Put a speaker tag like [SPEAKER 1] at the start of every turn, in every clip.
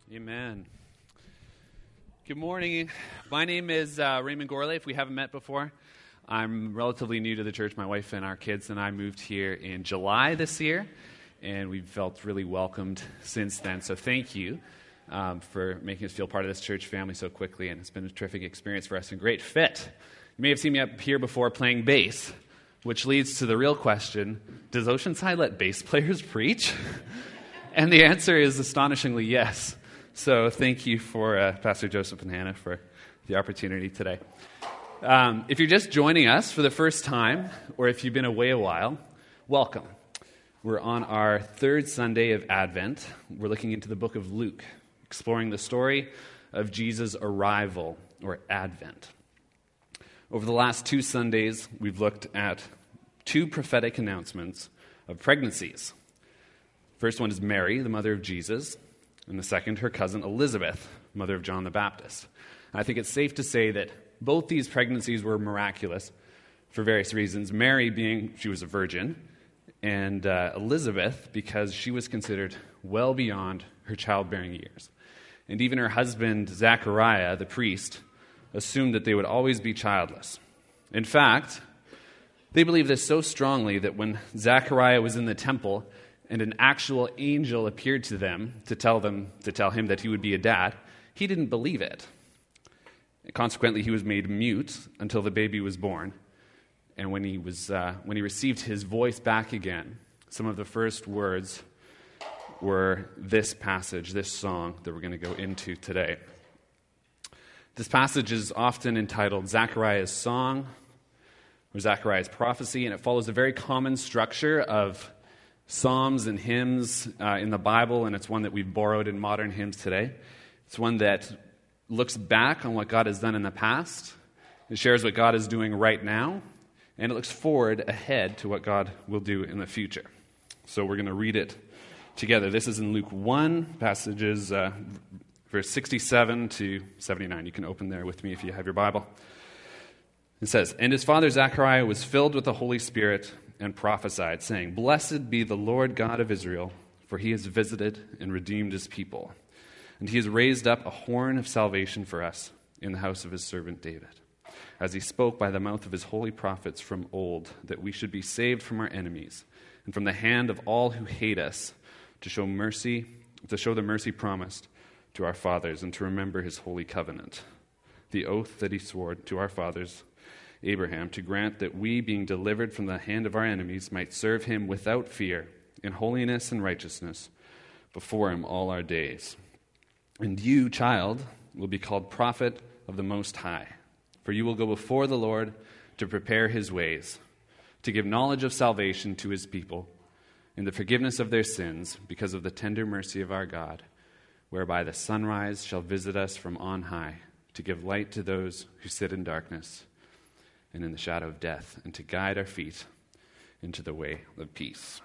[SPEAKER 1] Amen. Good morning. My name is Raymond Gorley, if we haven't met before. I'm relatively new to the church. My wife and our kids and I moved here in July this year, and we've felt really welcomed since then. So thank you for making us feel part of this church family so quickly, and it's been a terrific experience for us and great fit. You may have seen me up here before playing bass, which leads to the real question, does Oceanside let bass players preach? And the answer is astonishingly yes. So thank you for Pastor Joseph and Hannah for the opportunity today. If you're just joining us for the first time, or if you've been away a while, welcome. We're on our third Sunday of Advent. We're looking into the book of Luke, exploring the story of Jesus' arrival, or Advent. Over the last two Sundays, we've looked at two prophetic announcements of pregnancies. First one is Mary, the mother of Jesus, and the second, her cousin Elizabeth, mother of John the Baptist. And I think it's safe to say that both these pregnancies were miraculous for various reasons. Mary being, she was a virgin, and Elizabeth because she was considered well beyond her childbearing years. And even her husband, Zechariah, the priest, assumed that they would always be childless. In fact, they believed this so strongly that when Zechariah was in the temple and an actual angel appeared to them to tell him that he would be a dad, he didn't believe it. Consequently, he was made mute until the baby was born. And when he received his voice back again, some of the first words were this passage, this song that we're going to go into today. This passage is often entitled Zechariah's Song or Zechariah's Prophecy, and it follows a very common structure of psalms and hymns in the Bible, and it's one that we've borrowed in modern hymns today. It's one that looks back on what God has done in the past. It shares what God is doing right now, and it looks forward ahead to what God will do in the future. So we're going to read it together. This is in Luke 1, passages verse 67 to 79. You can open there with me if you have your Bible. It says, "And his father Zechariah was filled with the Holy Spirit and prophesied, saying, 'Blessed be the Lord God of Israel, for he has visited and redeemed his people. And he has raised up a horn of salvation for us in the house of his servant David, as he spoke by the mouth of his holy prophets from old, that we should be saved from our enemies and from the hand of all who hate us, to show the mercy promised to our fathers and to remember his holy covenant, the oath that he swore to our fathers Abraham, to grant that we, being delivered from the hand of our enemies, might serve him without fear, in holiness and righteousness, before him all our days. And you, child, will be called prophet of the Most High, for you will go before the Lord to prepare his ways, to give knowledge of salvation to his people, in the forgiveness of their sins, because of the tender mercy of our God, whereby the sunrise shall visit us from on high, to give light to those who sit in darkness and in the shadow of death, and to guide our feet into the way of peace.'"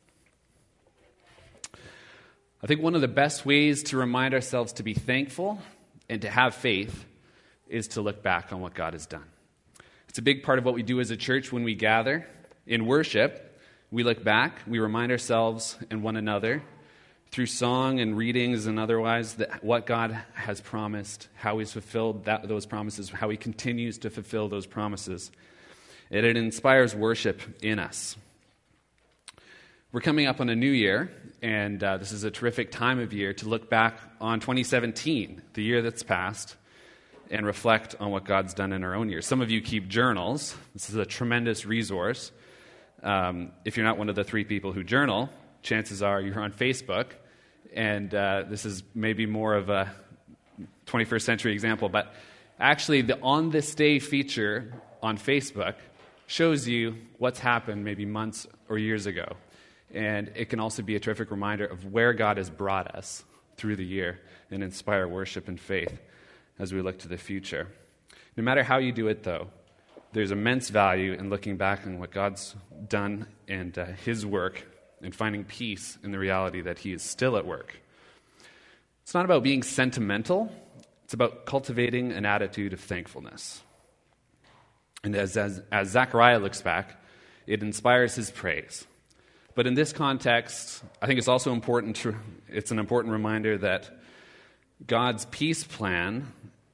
[SPEAKER 1] I think one of the best ways to remind ourselves to be thankful and to have faith is to look back on what God has done. It's a big part of what we do as a church when we gather. In worship, we look back, we remind ourselves and one another through song and readings and otherwise that what God has promised, how he's fulfilled those promises, how he continues to fulfill those promises. And it inspires worship in us. We're coming up on a new year, and this is a terrific time of year to look back on 2017, the year that's passed, and reflect on what God's done in our own year. Some of you keep journals. This is a tremendous resource. If you're not one of the three people who journal, chances are you're on Facebook, and this is maybe more of a 21st century example, but actually the On This Day feature on Facebook shows you what's happened maybe months or years ago, and it can also be a terrific reminder of where God has brought us through the year and inspire worship and faith as we look to the future. No matter how you do it, though, there's immense value in looking back on what God's done and his work and finding peace in the reality that he is still at work. It's not about being sentimental. It's about cultivating an attitude of thankfulness. And as Zechariah looks back, it inspires his praise. But in this context, I think it's also important it's an important reminder that God's peace plan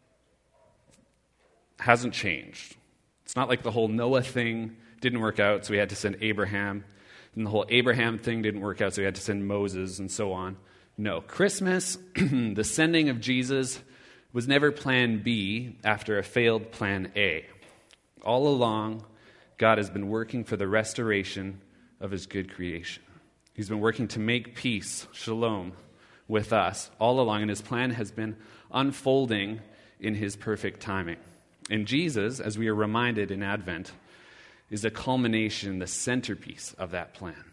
[SPEAKER 1] hasn't changed. It's not like the whole Noah thing didn't work out, so we had to send Abraham, and the whole Abraham thing didn't work out, so we had to send Moses, and so on. No, Christmas, the sending of Jesus, was never plan B after a failed plan A. All along, God has been working for the restoration of his good creation. He's been working to make peace, shalom, with us all along, and his plan has been unfolding in his perfect timing. And Jesus, as we are reminded in Advent, is the culmination, the centerpiece of that plan.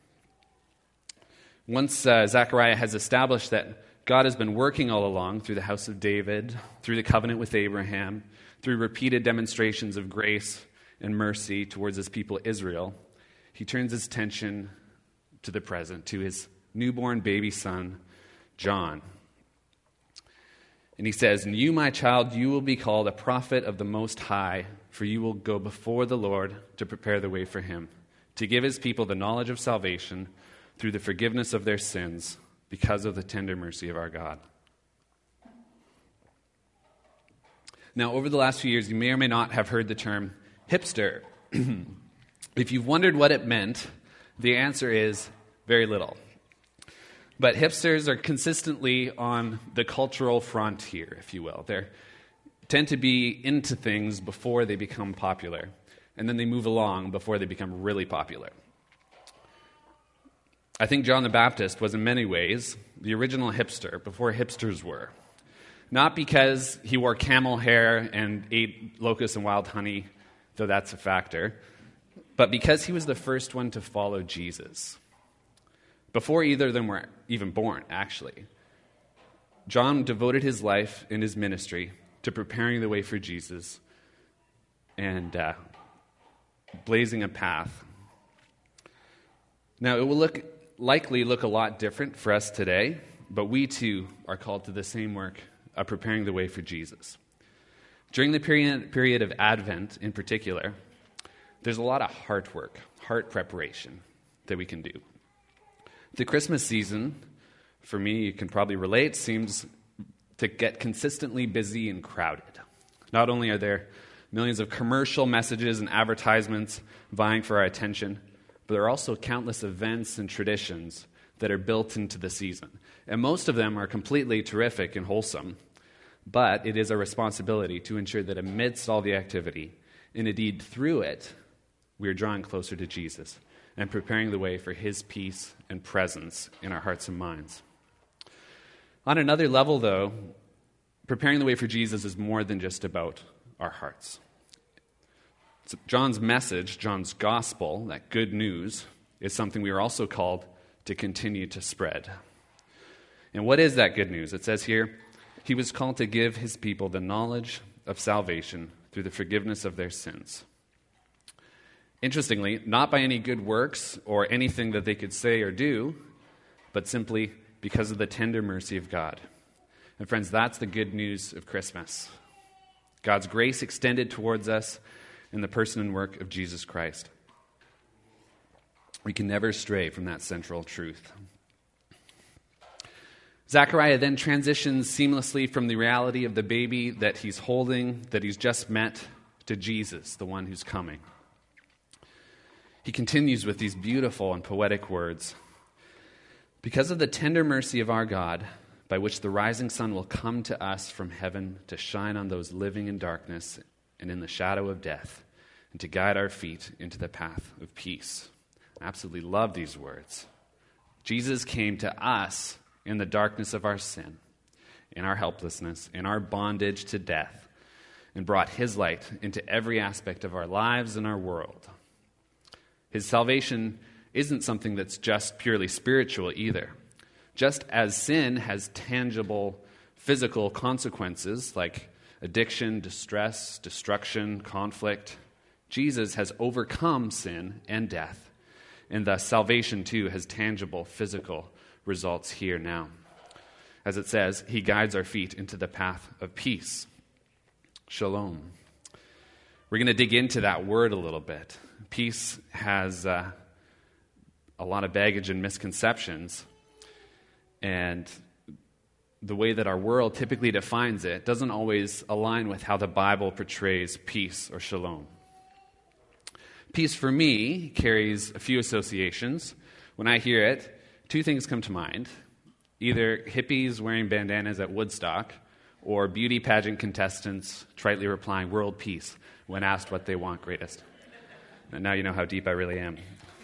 [SPEAKER 1] Once Zechariah has established that God has been working all along through the house of David, through the covenant with Abraham, through repeated demonstrations of grace and mercy towards his people Israel, he turns his attention to the present, to his newborn baby son, John. And he says, "And you, my child, you will be called a prophet of the Most High, for you will go before the Lord to prepare the way for him, to give his people the knowledge of salvation through the forgiveness of their sins, because of the tender mercy of our God." Now, over the last few years, you may or may not have heard the term hipster. If you've wondered what it meant, the answer is very little. But hipsters are consistently on the cultural frontier, if you will. They tend to be into things before they become popular, and then they move along before they become really popular. I think John the Baptist was in many ways the original hipster before hipsters were. Not because he wore camel hair and ate locusts and wild honey, though that's a factor, but because he was the first one to follow Jesus. Before either of them were even born, actually. John devoted his life and his ministry to preparing the way for Jesus and blazing a path. Now, it will likely look a lot different for us today, but we too are called to the same work of preparing the way for Jesus. During the period of Advent in particular, there's a lot of heart work, heart preparation that we can do. The Christmas season, for me, you can probably relate, seems to get consistently busy and crowded. Not only are there millions of commercial messages and advertisements vying for our attention, but there are also countless events and traditions that are built into the season. And most of them are completely terrific and wholesome, but it is our responsibility to ensure that amidst all the activity, and indeed through it, we are drawing closer to Jesus and preparing the way for his peace and presence in our hearts and minds. On another level, though, preparing the way for Jesus is more than just about our hearts. So John's message, John's gospel, that good news, is something we are also called to continue to spread. And what is that good news? It says here, he was called to give his people the knowledge of salvation through the forgiveness of their sins. Interestingly, not by any good works or anything that they could say or do, but simply because of the tender mercy of God. And friends, that's the good news of Christmas. God's grace extended towards us in the person and work of Jesus Christ. We can never stray from that central truth. Zechariah then transitions seamlessly from the reality of the baby that he's holding, that he's just met, to Jesus, the one who's coming. He continues with these beautiful and poetic words. Because of the tender mercy of our God, by which the rising sun will come to us from heaven to shine on those living in darkness and in the shadow of death, and to guide our feet into the path of peace. I absolutely love these words. Jesus came to us in the darkness of our sin, in our helplessness, in our bondage to death, and brought his light into every aspect of our lives and our world. His salvation isn't something that's just purely spiritual either. Just as sin has tangible physical consequences like addiction, distress, destruction, conflict, Jesus has overcome sin and death, and thus salvation too has tangible physical results here now. As it says, he guides our feet into the path of peace. Shalom. We're going to dig into that word a little bit. Peace has a lot of baggage and misconceptions, and the way that our world typically defines it doesn't always align with how the Bible portrays peace or shalom. Peace for me carries a few associations. When I hear it, two things come to mind. Either hippies wearing bandanas at Woodstock or beauty pageant contestants tritely replying world peace when asked what they want greatest. And now you know how deep I really am.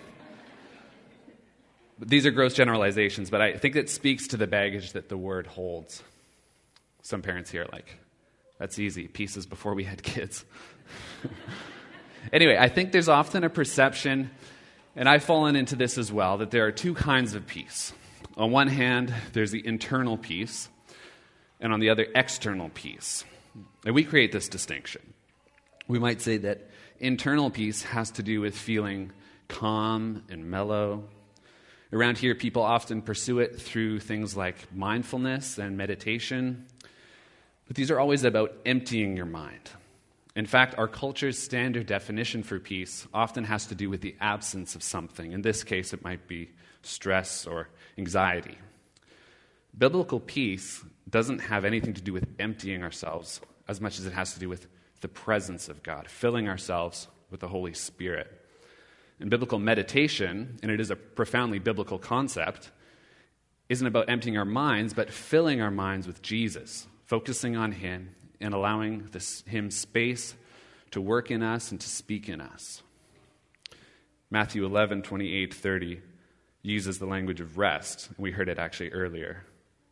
[SPEAKER 1] But these are gross generalizations, but I think it speaks to the baggage that the word holds. Some parents here are like, that's easy. Peace is before we had kids. Anyway, I think there's often a perception, and I've fallen into this as well, that there are two kinds of peace. On one hand, there's the internal peace, and on the other, external peace. And we create this distinction. We might say that internal peace has to do with feeling calm and mellow. Around here, people often pursue it through things like mindfulness and meditation. But these are always about emptying your mind. In fact, our culture's standard definition for peace often has to do with the absence of something. In this case, it might be stress or anxiety. Biblical peace doesn't have anything to do with emptying ourselves as much as it has to do with the presence of God, filling ourselves with the Holy Spirit. And biblical meditation, and it is a profoundly biblical concept, isn't about emptying our minds, but filling our minds with Jesus, focusing on Him and allowing Him space to work in us and to speak in us. Matthew 11:28-30 uses the language of rest. We heard it actually earlier.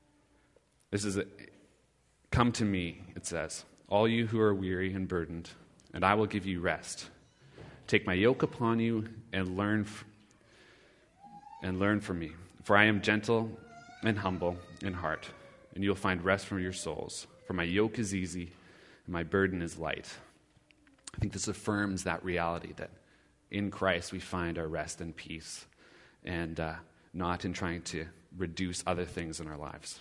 [SPEAKER 1] Come to me, it says, all you who are weary and burdened, and I will give you rest. Take my yoke upon you and learn from me. For I am gentle and humble in heart, and you'll find rest for your souls. For my yoke is easy, and my burden is light. I think this affirms that reality that in Christ we find our rest and peace, and not in trying to reduce other things in our lives.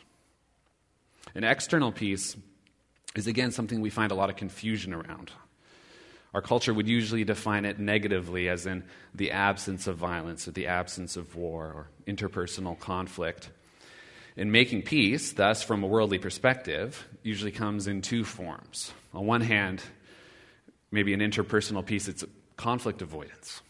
[SPEAKER 1] An external peace is, again, something we find a lot of confusion around. Our culture would usually define it negatively, as in the absence of violence or the absence of war or interpersonal conflict. And making peace, thus, from a worldly perspective, usually comes in two forms. On one hand, maybe an interpersonal peace, it's conflict avoidance.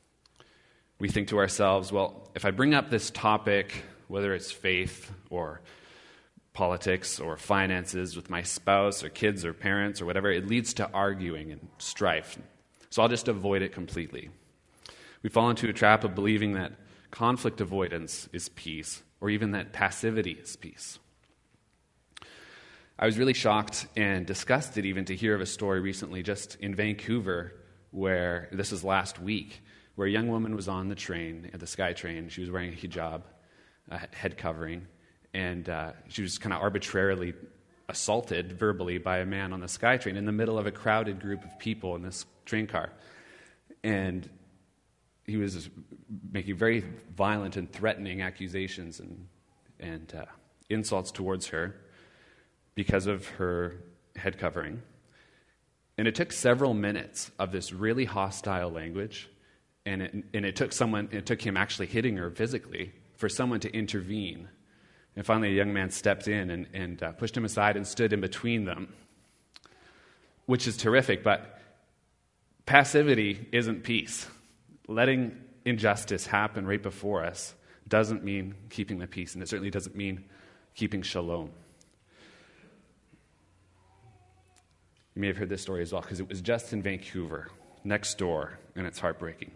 [SPEAKER 1] We think to ourselves, well, if I bring up this topic, whether it's faith or politics or finances with my spouse or kids or parents or whatever, it leads to arguing and strife. So I'll just avoid it completely. We fall into a trap of believing that conflict avoidance is peace, or even that passivity is peace. I was really shocked and disgusted even to hear of a story recently just in Vancouver where, this was last week, where a young woman was on the train, at the SkyTrain. She was wearing a hijab, a head covering, and she was kind of arbitrarily assaulted verbally by a man on the SkyTrain in the middle of a crowded group of people in this train car. And he was making very violent and threatening accusations and insults towards her because of her head covering. And it took several minutes of this really hostile language, and it took him actually hitting her physically for someone to intervene. And finally, a young man stepped in and pushed him aside and stood in between them, which is terrific, but passivity isn't peace. Letting injustice happen right before us doesn't mean keeping the peace, and it certainly doesn't mean keeping shalom. You may have heard this story as well, because it was just in Vancouver, next door, and it's heartbreaking.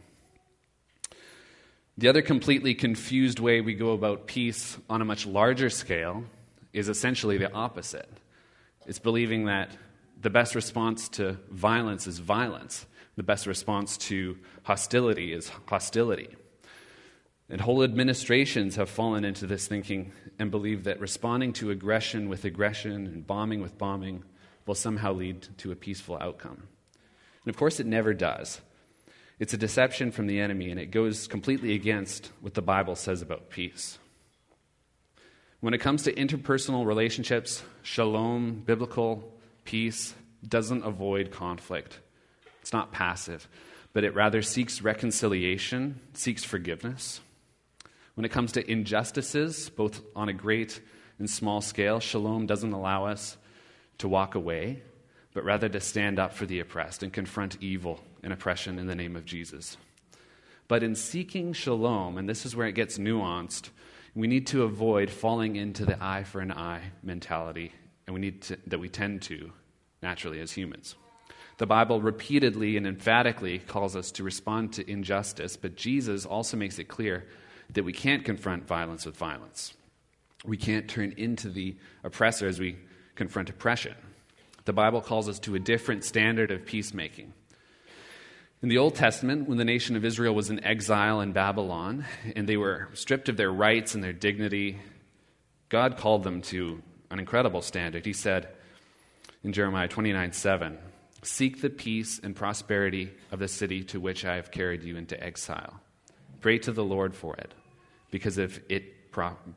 [SPEAKER 1] The other completely confused way we go about peace on a much larger scale is essentially the opposite. It's believing that the best response to violence is violence. The best response to hostility is hostility. And whole administrations have fallen into this thinking and believe that responding to aggression with aggression and bombing with bombing will somehow lead to a peaceful outcome. And of course it never does. It's a deception from the enemy, and it goes completely against what the Bible says about peace. When it comes to interpersonal relationships, shalom, biblical peace, doesn't avoid conflict. It's not passive, but it rather seeks reconciliation, seeks forgiveness. When it comes to injustices, both on a great and small scale, shalom doesn't allow us to walk away, but rather to stand up for the oppressed and confront evil and oppression in the name of Jesus. But in seeking shalom, and this is where it gets nuanced, we need to avoid falling into the eye for an eye mentality, and that we tend to naturally as humans. The Bible repeatedly and emphatically calls us to respond to injustice, but Jesus also makes it clear that we can't confront violence with violence. We can't turn into the oppressor as we confront oppression. The Bible calls us to a different standard of peacemaking. In the Old Testament, when the nation of Israel was in exile in Babylon, and they were stripped of their rights and their dignity, God called them to an incredible standard. He said in Jeremiah 29:7, "Seek the peace and prosperity of the city to which I have carried you into exile. Pray to the Lord for it, because if it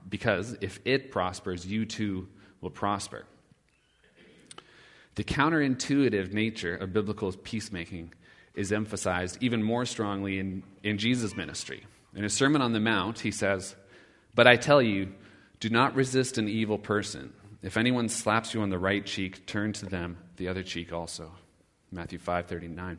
[SPEAKER 1] prospers, you too will prosper." The counterintuitive nature of biblical peacemaking is emphasized even more strongly in Jesus' ministry. In his Sermon on the Mount, he says, "But I tell you, do not resist an evil person. If anyone slaps you on the right cheek, turn to them the other cheek also." Matthew 5:39.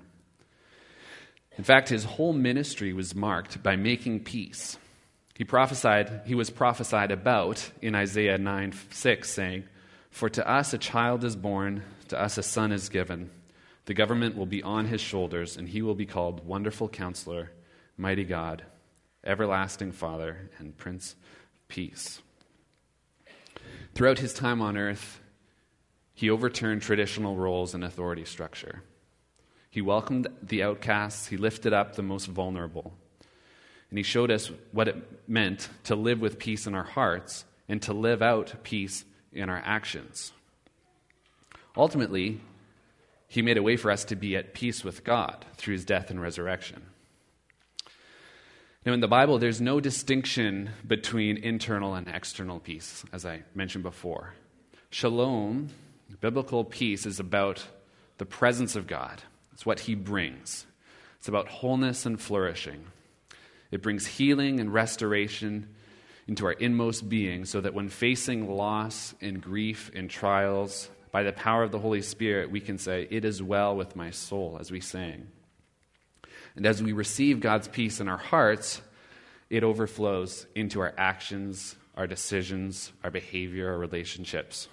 [SPEAKER 1] In fact, his whole ministry was marked by making peace. He was prophesied about in Isaiah 9:6, saying, "For to us a child is born, to us a son is given. The government will be on his shoulders, and he will be called Wonderful Counselor, Mighty God, Everlasting Father, and Prince of Peace." Throughout his time on earth, he overturned traditional roles and authority structure. He welcomed the outcasts, he lifted up the most vulnerable, and he showed us what it meant to live with peace in our hearts and to live out peace in our actions. Ultimately, he made a way for us to be at peace with God through his death and resurrection. Now, in the Bible, there's no distinction between internal and external peace, as I mentioned before. Shalom, biblical peace, is about the presence of God. It's what he brings. It's about wholeness and flourishing. It brings healing and restoration into our inmost being so that when facing loss and grief and trials, by the power of the Holy Spirit, we can say, "It is well with my soul," as we sang. And as we receive God's peace in our hearts, it overflows into our actions, our decisions, our behavior, our relationships.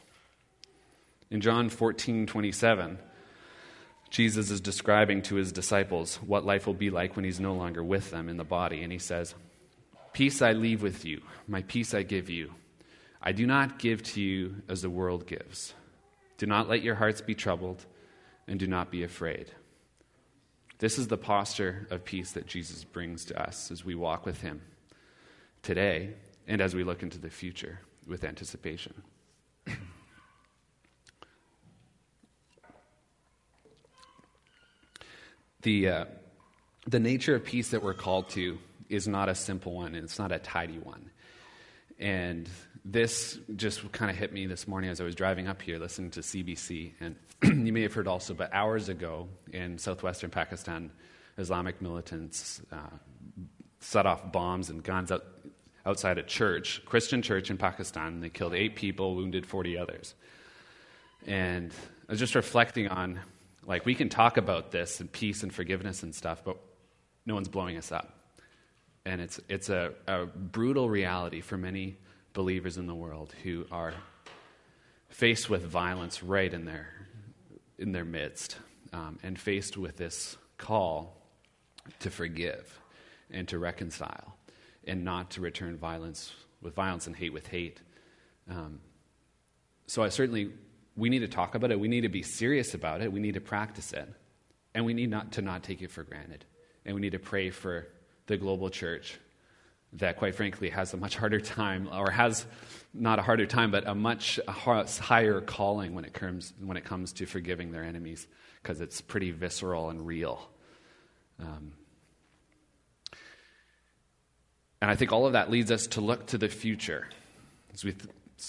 [SPEAKER 1] In John 14:27, Jesus is describing to his disciples what life will be like when he's no longer with them in the body. And he says, "Peace I leave with you, my peace I give you. I do not give to you as the world gives. Do not let your hearts be troubled, and do not be afraid." This is the posture of peace that Jesus brings to us as we walk with him today and as we look into the future with anticipation. The nature of peace that we're called to is not a simple one, and it's not a tidy one. And this just kind of hit me this morning as I was driving up here listening to CBC. And you may have heard also, but hours ago in southwestern Pakistan, Islamic militants set off bombs and guns outside a church, Christian church in Pakistan. They killed 8 people, wounded 40 others. And I was just reflecting on, like, we can talk about this and peace and forgiveness and stuff, but no one's blowing us up. And it's a brutal reality for many believers in the world who are faced with violence right in their midst, and faced with this call to forgive and to reconcile and not to return violence with violence and hate with hate. So we need to talk about it. We need to be serious about it. We need to practice it. And we need not take it for granted. And we need to pray for the global church that, quite frankly, has a much harder time, or has not a harder time, but a much higher calling when it comes to forgiving their enemies, because it's pretty visceral and real. And I think all of that leads us to look to the future as we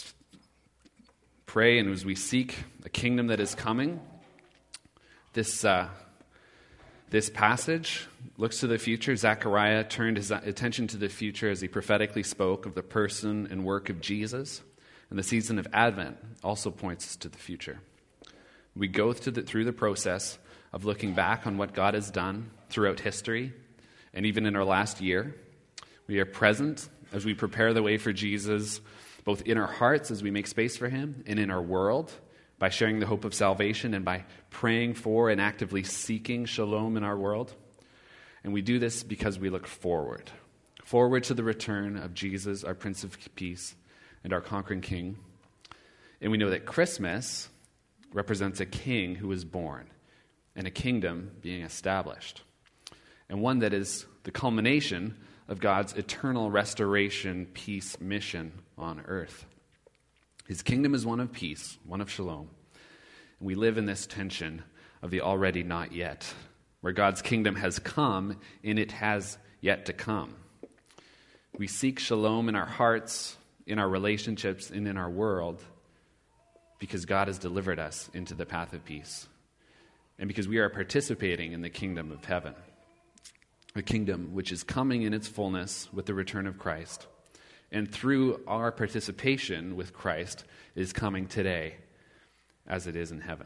[SPEAKER 1] pray and as we seek a kingdom that is coming. This passage looks to the future. Zechariah turned his attention to the future as he prophetically spoke of the person and work of Jesus. And the season of Advent also points us to the future. We go through the process of looking back on what God has done throughout history and even in our last year. We are present as we prepare the way for Jesus, both in our hearts as we make space for him and in our world by sharing the hope of salvation and by praying for and actively seeking shalom in our world. And we do this because we look forward to the return of Jesus, our Prince of Peace and our conquering King. And we know that Christmas represents a king who was born and a kingdom being established, and one that is the culmination of God's eternal restoration, peace mission on earth. His kingdom is one of peace, one of shalom. And we live in this tension of the already not yet, where God's kingdom has come and it has yet to come. We seek shalom in our hearts, in our relationships, and in our world because God has delivered us into the path of peace and because we are participating in the kingdom of heaven, a kingdom which is coming in its fullness with the return of Christ. And through our participation with Christ is coming today as it is in heaven.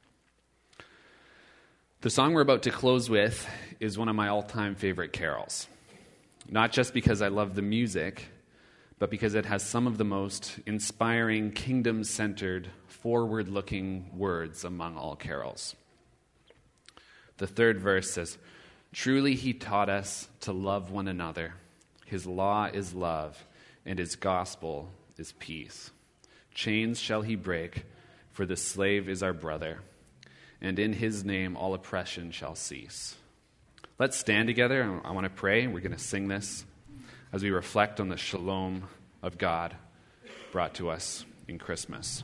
[SPEAKER 1] The song we're about to close with is one of my all-time favorite carols. Not just because I love the music, but because it has some of the most inspiring, kingdom-centered, forward-looking words among all carols. The third verse says, "Truly he taught us to love one another. His law is love, and his gospel is peace. Chains shall he break, for the slave is our brother, and in his name all oppression shall cease." Let's stand together. I want to pray. We're going to sing this as we reflect on the shalom of God brought to us in Christmas.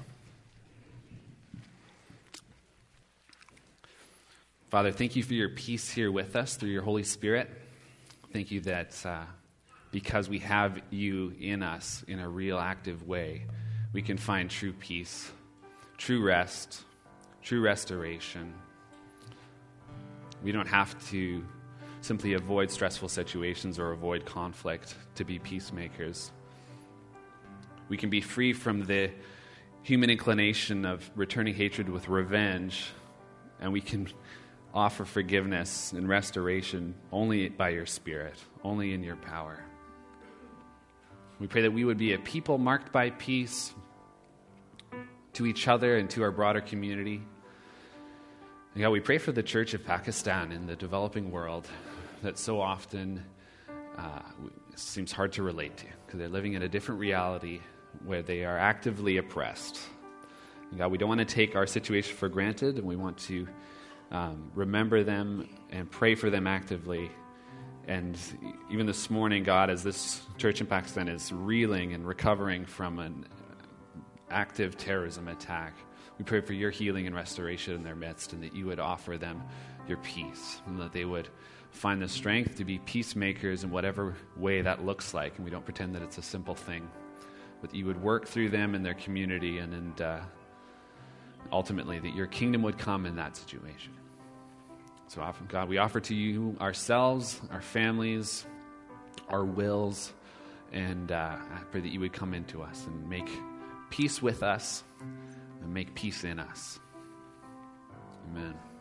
[SPEAKER 1] Father, thank you for your peace here with us through your Holy Spirit. Thank you that because we have you in us in a real active way, we can find true peace, true rest, true restoration. We don't have to simply avoid stressful situations or avoid conflict to be peacemakers. We can be free from the human inclination of returning hatred with revenge, and we can offer forgiveness and restoration only by your Spirit, only in your power. We pray that we would be a people marked by peace to each other and to our broader community. And God, we pray for the Church of Pakistan in the developing world that so often seems hard to relate to because they're living in a different reality where they are actively oppressed. And God, we don't want to take our situation for granted, and we want to remember them and pray for them actively. And even this morning, God, as this church in Pakistan is reeling and recovering from an active terrorism attack, we pray for your healing and restoration in their midst, and that you would offer them your peace, and that they would find the strength to be peacemakers in whatever way that looks like. And we don't pretend that it's a simple thing, but that you would work through them in their community, and ultimately that your kingdom would come in that situation. So often, God, we offer to you ourselves, our families, our wills, and I pray that you would come into us and make peace with us and make peace in us. Amen.